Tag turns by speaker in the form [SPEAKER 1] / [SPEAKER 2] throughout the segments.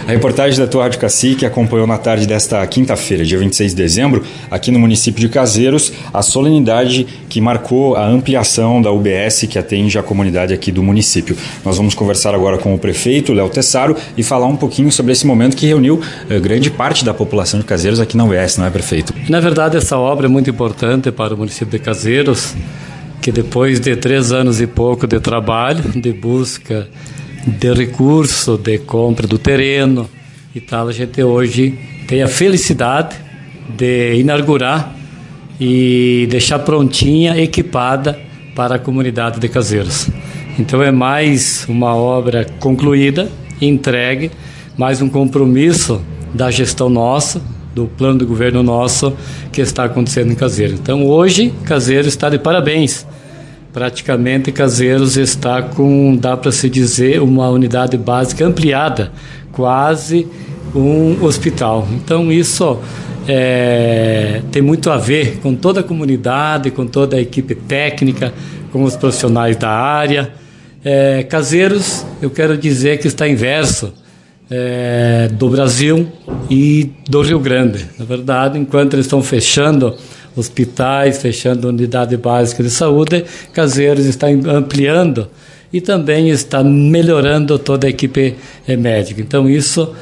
[SPEAKER 1] A reportagem da tua Rádio Cacique acompanhou na tarde desta quinta-feira, dia 26 de dezembro, aqui no município de Caseiros, a solenidade que marcou a ampliação da UBS que atende a comunidade aqui do município. Nós vamos conversar agora com o prefeito, Léo Tessaro, e falar um pouquinho sobre esse momento que reuniu grande parte da população de Caseiros aqui na UBS, não é, prefeito?
[SPEAKER 2] Na verdade, essa obra é muito importante para o município de Caseiros, que depois de 3 anos e pouco de trabalho, de busca de recurso, de compra do terreno e tal, a gente hoje tem a felicidade de inaugurar e deixar prontinha, equipada para a comunidade de Caseiros. Então é mais uma obra concluída, entregue, mais um compromisso da gestão nossa, do plano do governo nosso que está acontecendo em Caseiros. Então hoje Caseiros está de parabéns. Praticamente Caseiros está com, dá para se dizer, uma unidade básica ampliada, quase um hospital. Então isso tem muito a ver com toda a comunidade, com toda a equipe técnica, com os profissionais da área. Caseiros, eu quero dizer que está inverso do Brasil e do Rio Grande. Na verdade, enquanto eles estão fechando hospitais, fechando unidade básica de saúde, Caseiros está ampliando e também está melhorando toda a equipe médica. Então isso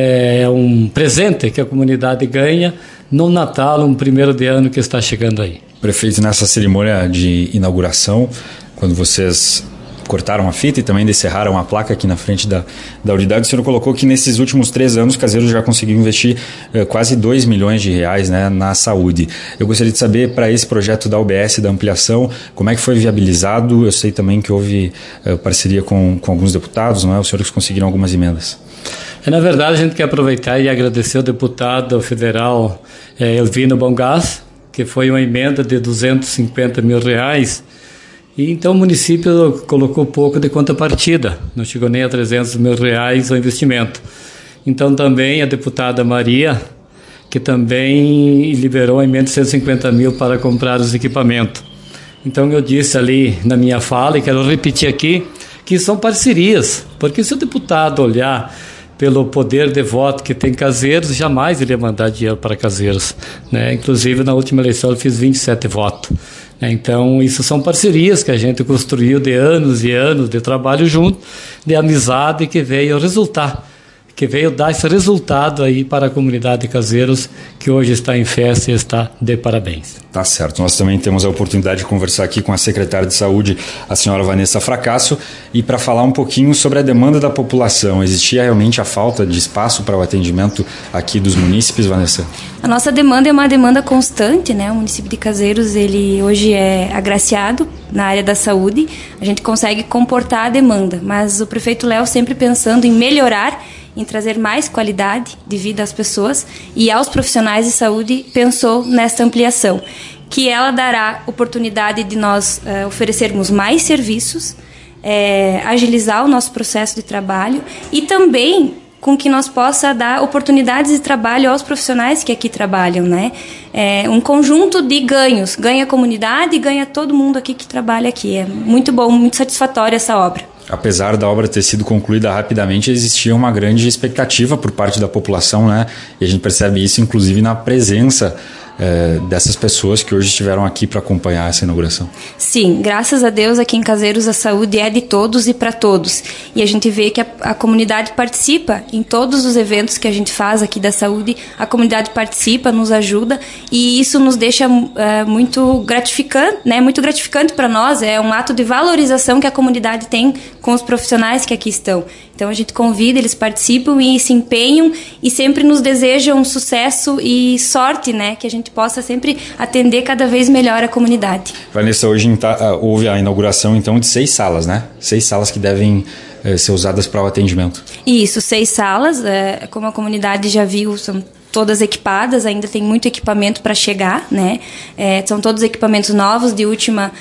[SPEAKER 2] é um presente que a comunidade ganha no Natal, um primeiro de ano que está chegando aí.
[SPEAKER 1] Prefeito, nessa cerimônia de inauguração, quando vocês cortaram a fita e também descerraram a placa aqui na frente da unidade, o senhor colocou que nesses últimos 3 anos Caseiros já conseguiu investir quase 2 milhões de reais, né, na saúde. Eu gostaria de saber, para esse projeto da UBS, da ampliação, como é que foi viabilizado? Eu sei também que houve parceria com alguns deputados, não é? Os senhores conseguiram algumas emendas.
[SPEAKER 2] Na verdade, a gente quer aproveitar e agradecer ao deputado federal Elvino Bongás, que foi uma emenda de 250 mil reais. E então o município colocou pouco de contrapartida, não chegou nem a 300 mil reais o investimento. Então também a deputada Maria, que também liberou a emenda de 150 mil para comprar os equipamentos. Então eu disse ali na minha fala, e quero repetir aqui, que são parcerias, porque se o deputado olhar pelo poder de voto que tem Caseiros, jamais ele ia mandar dinheiro para Caseiros, né? Inclusive na última eleição eu fiz 27 votos. Então, isso são parcerias que a gente construiu de anos e anos de trabalho junto, de amizade que veio resultar, que veio dar esse resultado aí para a comunidade de Caseiros, que hoje está em festa e está de parabéns.
[SPEAKER 1] Tá certo. Nós também temos a oportunidade de conversar aqui com a secretária de Saúde, a senhora Vanessa Fracasso, e para falar um pouquinho sobre a demanda da população. Existia realmente a falta de espaço para o atendimento aqui dos munícipes, Vanessa?
[SPEAKER 3] A nossa demanda é uma demanda constante, né? O município de Caseiros, ele hoje é agraciado na área da saúde, a gente consegue comportar a demanda, mas o prefeito Léo sempre pensando em melhorar, em trazer mais qualidade de vida às pessoas e aos profissionais de saúde, pensou nesta ampliação, que ela dará oportunidade de nós oferecermos mais serviços, agilizar o nosso processo de trabalho e também com que nós possa dar oportunidades de trabalho aos profissionais que aqui trabalham, né? Um conjunto de ganhos, ganha a comunidade e ganha todo mundo aqui que trabalha aqui. É muito bom, muito satisfatória essa obra.
[SPEAKER 1] Apesar da obra ter sido concluída rapidamente, existia uma grande expectativa por parte da população, né? E a gente percebe isso, inclusive, na presença dessas pessoas que hoje estiveram aqui para acompanhar essa inauguração.
[SPEAKER 3] Sim, graças a Deus aqui em Caseiros a saúde é de todos e para todos. E a gente vê que a comunidade participa em todos os eventos que a gente faz aqui da saúde, a comunidade participa, nos ajuda e isso nos deixa muito gratificante, né? Muito gratificante para nós, é um ato de valorização que a comunidade tem com os profissionais que aqui estão. Então a gente convida, eles participam e se empenham e sempre nos desejam sucesso e sorte, né? Que a gente possa sempre atender cada vez melhor a comunidade.
[SPEAKER 1] Vanessa, hoje houve a inauguração então de 6 salas, né? 6 salas que devem ser usadas para o atendimento. Isso,
[SPEAKER 3] 6 salas, como a comunidade já viu, são todas equipadas, ainda tem muito equipamento para chegar, né? São todos equipamentos novos, de última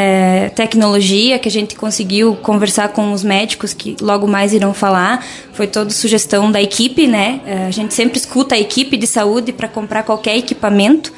[SPEAKER 3] tecnologia, que a gente conseguiu conversar com os médicos, que logo mais irão falar. Foi toda sugestão da equipe, né? A gente sempre escuta a equipe de saúde para comprar qualquer equipamento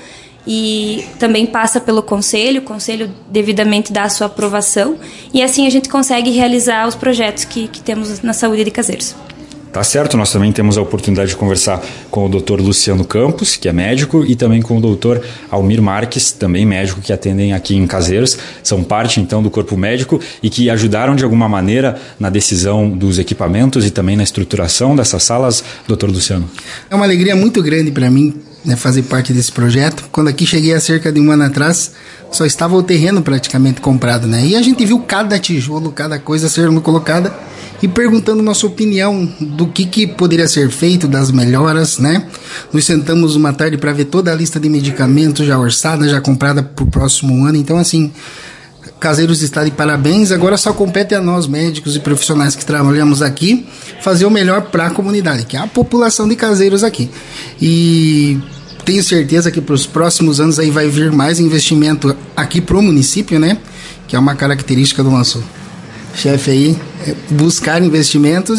[SPEAKER 3] e também passa pelo conselho, o conselho devidamente dá a sua aprovação e assim a gente consegue realizar os projetos que temos na saúde de Caseiros.
[SPEAKER 1] Tá certo, nós também temos a oportunidade de conversar com o Dr. Luciano Campos, que é médico, e também com o Dr. Almir Marques, também médico, que atendem aqui em Caseiros, são parte então do corpo médico e que ajudaram de alguma maneira na decisão dos equipamentos e também na estruturação dessas salas, Dr. Luciano.
[SPEAKER 4] É uma alegria muito grande para mim, né, fazer parte desse projeto. Quando aqui cheguei há cerca de um ano atrás, só estava o terreno praticamente comprado, né? E a gente viu cada tijolo, cada coisa sendo colocada e perguntando nossa opinião do que poderia ser feito, das melhoras, né? Nos sentamos uma tarde para ver toda a lista de medicamentos já orçada, já comprada para o próximo ano. Então, assim, Caseiros está de parabéns. Agora só compete a nós, médicos e profissionais que trabalhamos aqui, fazer o melhor para a comunidade, que é a população de Caseiros aqui. E tenho certeza que para os próximos anos aí vai vir mais investimento aqui para o município, né? Que é uma característica do nosso chefe aí, buscar investimentos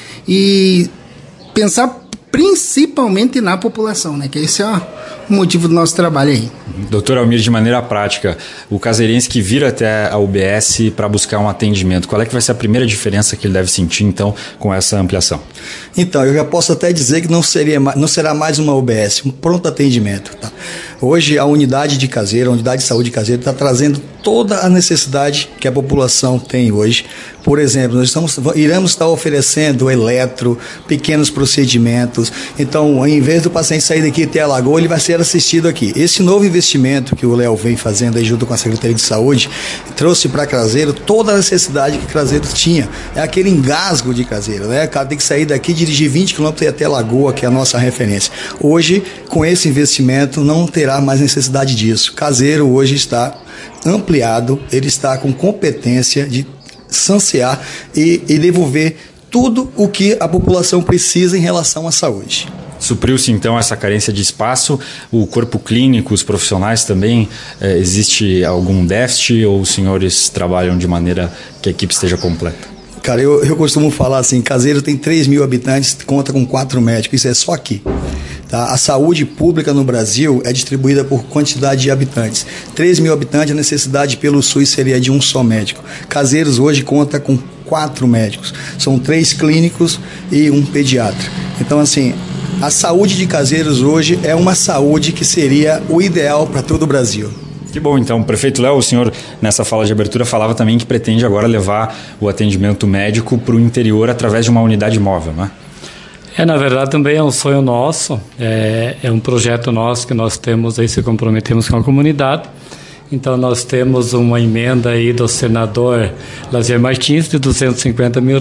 [SPEAKER 4] e pensar principalmente na população, né? Que esse é o motivo do nosso trabalho aí.
[SPEAKER 1] Doutor Almir, de maneira prática, o caseirense que vir até a UBS para buscar um atendimento, qual é que vai ser a primeira diferença que ele deve sentir, então, com essa ampliação?
[SPEAKER 5] Então, eu já posso até dizer que não será mais uma UBS, um pronto atendimento. Tá? Hoje, a unidade de Caseiro, a unidade de saúde de Caseiro, está trazendo toda a necessidade que a população tem hoje. Por exemplo, nós iremos estar oferecendo eletro, pequenos procedimentos. Então, em vez do paciente sair daqui e ter a lagoa, ele vai ser assistido aqui. Esse novo investimento que o Léo vem fazendo aí junto com a Secretaria de Saúde trouxe para Caseiro toda a necessidade que Caseiro tinha. É aquele engasgo de Caseiro, né? O cara tem que sair daqui, dirigir 20 km e ir até a lagoa, que é a nossa referência. Hoje, com esse investimento, não terá mais necessidade disso. Caseiro hoje está ampliado, ele está com competência de sanciar e devolver tudo o que a população precisa em relação à saúde.
[SPEAKER 1] Supriu-se então essa carência de espaço, o corpo clínico, os profissionais também, existe algum déficit ou os senhores trabalham de maneira que a equipe esteja completa?
[SPEAKER 5] Cara, eu costumo falar assim, Caseiro tem 3.000 habitantes, conta com 4 médicos, isso é só aqui. Tá? A saúde pública no Brasil é distribuída por quantidade de habitantes. 3.000 habitantes, a necessidade pelo SUS seria de um só médico. Caseiros hoje conta com 4 médicos. São 3 clínicos e um pediatra. Então, assim, a saúde de Caseiros hoje é uma saúde que seria o ideal para todo o Brasil.
[SPEAKER 1] Que bom, então. Prefeito Léo, o senhor, nessa fala de abertura, falava também que pretende agora levar o atendimento médico para o interior através de uma unidade móvel, não é?
[SPEAKER 2] Na verdade, também é um sonho nosso, é um projeto nosso que nós temos aí, se comprometemos com a comunidade. Então, nós temos uma emenda aí do senador Lazier Martins de R$250 mil,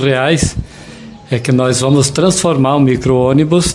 [SPEAKER 2] que nós vamos transformar o micro-ônibus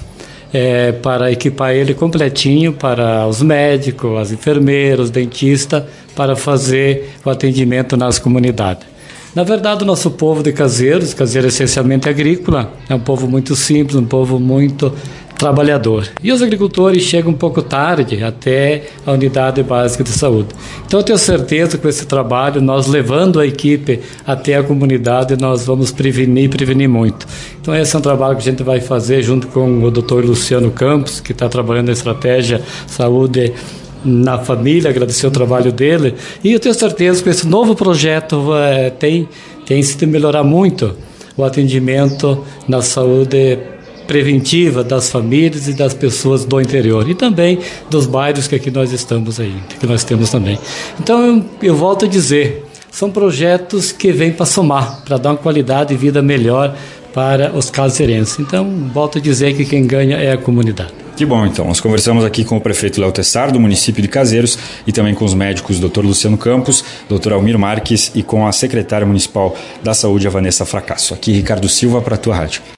[SPEAKER 2] para equipar ele completinho para os médicos, as enfermeiras, dentistas, para fazer o atendimento nas comunidades. Na verdade, o nosso povo de Caseiros é essencialmente agrícola, é um povo muito simples, um povo muito trabalhador. E os agricultores chegam um pouco tarde até a unidade básica de saúde. Então, eu tenho certeza que com esse trabalho, nós levando a equipe até a comunidade, nós vamos prevenir muito. Então, esse é um trabalho que a gente vai fazer junto com o Dr. Luciano Campos, que está trabalhando na estratégia saúde na família, agradecer o trabalho dele, e eu tenho certeza que esse novo projeto tem sido melhorar muito o atendimento na saúde preventiva das famílias e das pessoas do interior e também dos bairros que aqui nós estamos aí, que nós temos também. Então eu volto a dizer, são projetos que vêm para somar, para dar uma qualidade de vida melhor para os caseirenses. Então volto a dizer que quem ganha é a comunidade.
[SPEAKER 1] Que bom, então. Nós conversamos aqui com o prefeito Léo Tessar, do município de Caseiros, e também com os médicos Dr. Luciano Campos, Dr. Almir Marques e com a secretária municipal da Saúde, a Vanessa Fracasso. Aqui, Ricardo Silva, para a tua rádio.